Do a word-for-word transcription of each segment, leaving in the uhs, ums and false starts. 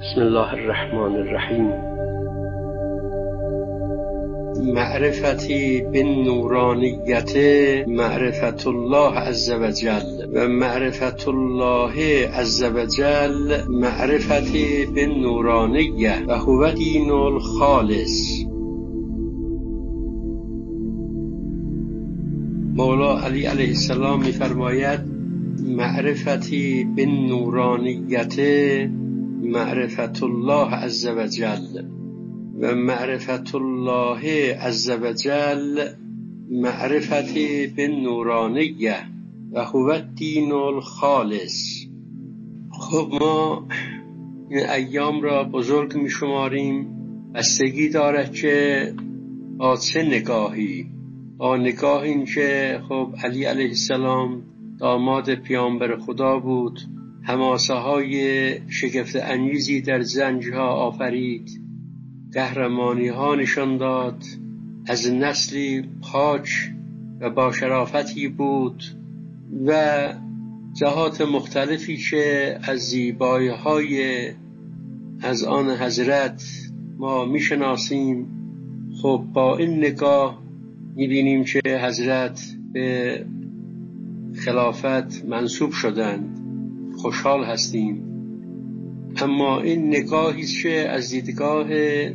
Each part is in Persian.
بسم الله الرحمن الرحیم. معرفتی بالنورانیت معرفت الله عز و جل و معرفت الله عز و جل معرفتی بالنورانیه و هو دین الخالص. مولا علی علیه السلام می‌فرماید معرفتی بالنورانیت معرفت الله عز و جل و معرفت الله عز و جل معرفتی بالنورانیه و هو دین الخالص. خب ما این ایام را بزرگ می شماریم، بستگی دارد که با چه نگاهی، با نگاه این که خب علی علیه السلام داماد پیامبر خدا بود، حماسه های شگفت انگیزی در زنجها آفرید، قهرمانی ها نشان داد، از نسلی پاک و با شرافتی بود و جهات مختلفی که از زیبایی های از آن حضرت ما میشناسیم. خب با این نگاه میبینیم که حضرت به خلافت منصوب شدند، خوشحال هستیم. اما این نگاهی که از دیدگاه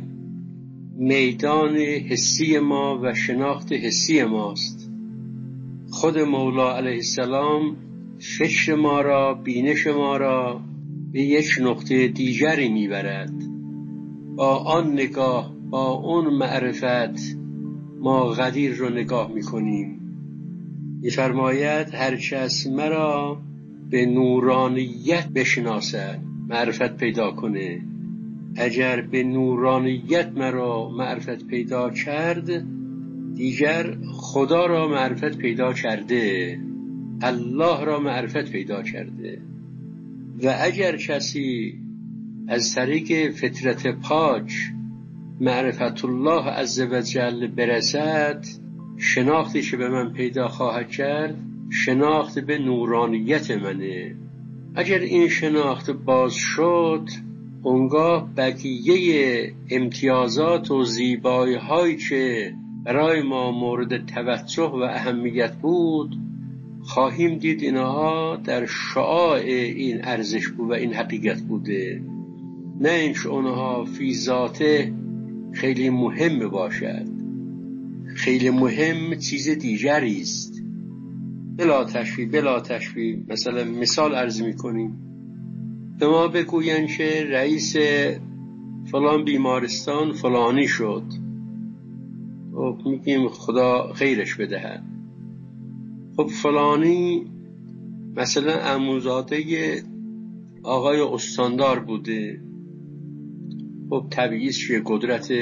میدان حسی ما و شناخت حسی ماست. خود مولا علیه السلام فکر ما را، بینش ما را به یک نقطه دیگری میبرد. با آن نگاه، با اون معرفت ما قدیر رو نگاه میکنیم. میفرماید هر کس مرا به نورانیت بشناسد، معرفت پیدا کنه. اگر به نورانیت مرا معرفت پیدا کرد، دیگر خدا را معرفت پیدا کرده، الله را معرفت پیدا کرده. و اگر کسی از طریق فطرت پاک معرفت الله عز و جل برسد، شناختی که به من پیدا خواهد کرد شناخت به نورانیت منه. اگر این شناخت باز شد، اونگاه بقیه امتیازات و زیبایی هایی که برای ما مورد توجه و اهمیت بود خواهیم دید اینها در شعاع این ارزش بود و این حقیقت بوده، نه اینکه اونها فی ذاته خیلی مهم باشد. خیلی مهم چیز دیگری است. بلا تشبیه بلا تشبیه مثلا مثال عرض میکنیم، به ما بگوین که رئیس فلان بیمارستان فلانی شد، خب میگیم خدا خیرش بدهد. خب فلانی مثلا عموزاده آقای استاندار بوده، خب طبیعیست که قدرت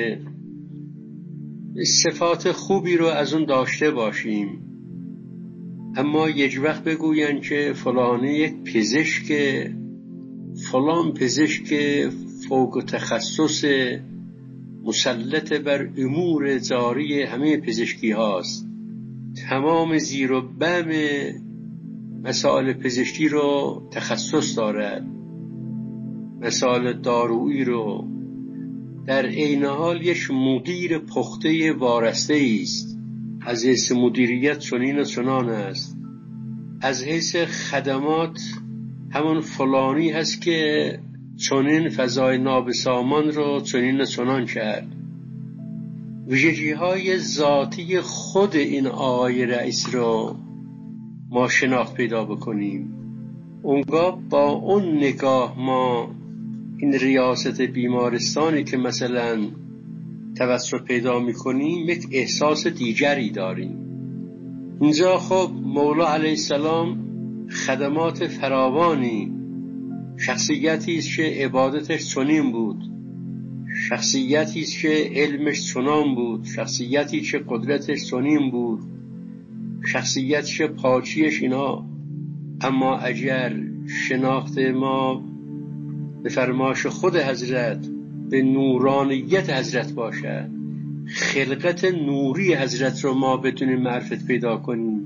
صفات خوبی رو از اون داشته باشیم. اما یک وقت بگوین که فلانی یک پزشک، فلان پزشک فوق تخصص مسلط بر امور جاری همه پزشکی هاست، تمام زیر و بم مسائل پزشکی رو تخصص دارد، مسائل دارویی رو. در عین حال یک مدیر پخته وارسته است. از حیث مدیریت چنین و چنان است، از حیث خدمات همون فلانی هست که چنین فضای نابسامان رو چنین و چنان کرد. ویژگی های ذاتی خود این آقای رئیس رو ما شناخت پیدا بکنیم. اونگاه با اون نگاه ما این ریاست بیمارستانی که مثلا توسط پیدا میکنیم یک احساس دیگری داریم. اینجا خب مولا علیه السلام خدمات فراوانی، شخصیتی است که عبادتش چنین بود، شخصیتی است که علمش چنان بود، شخصیتی که قدرتش چنین بود، شخصیتی که پاکیش اینا. اما اگر شناخت ما به فرمایش خود حضرت به نورانیت حضرت باشد، خلقت نوری حضرت رو ما بتونیم معرفت پیدا کنیم،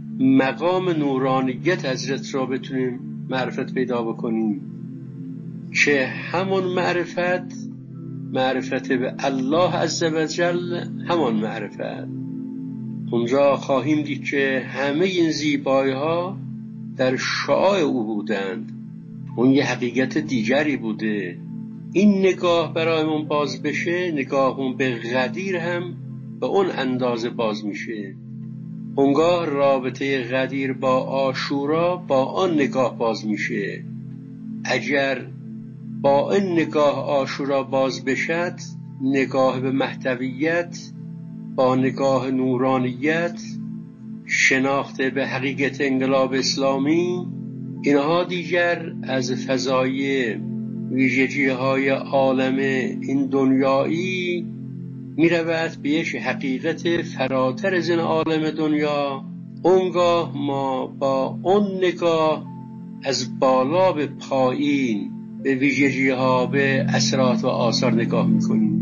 مقام نورانیت حضرت رو بتونیم معرفت پیدا بکنیم، که همون معرفت معرفت به الله عزوجل، همان معرفت. اونجا خواهیم دید که همه این زیبایی ها در شعاع او بودند. اون یه حقیقت دیگری بوده. این نگاه برایمون باز بشه، نگاهمون به قدیر هم به اون اندازه باز میشه. اونگاه رابطه قدیر با عاشورا با آن نگاه باز میشه. اگر با این نگاه عاشورا باز بشد، نگاه به محتویت با نگاه نورانیت، شناخت به حقیقت انقلاب اسلامی، اینها دیگر از فضای ویژگی های عالم این دنیایی می رود به یک حقیقت فراتر از این عالم دنیا. اونگاه ما با اون نگاه از بالا به پایین به ویژگی ها، به اثرات و آثار نگاه می کنیم.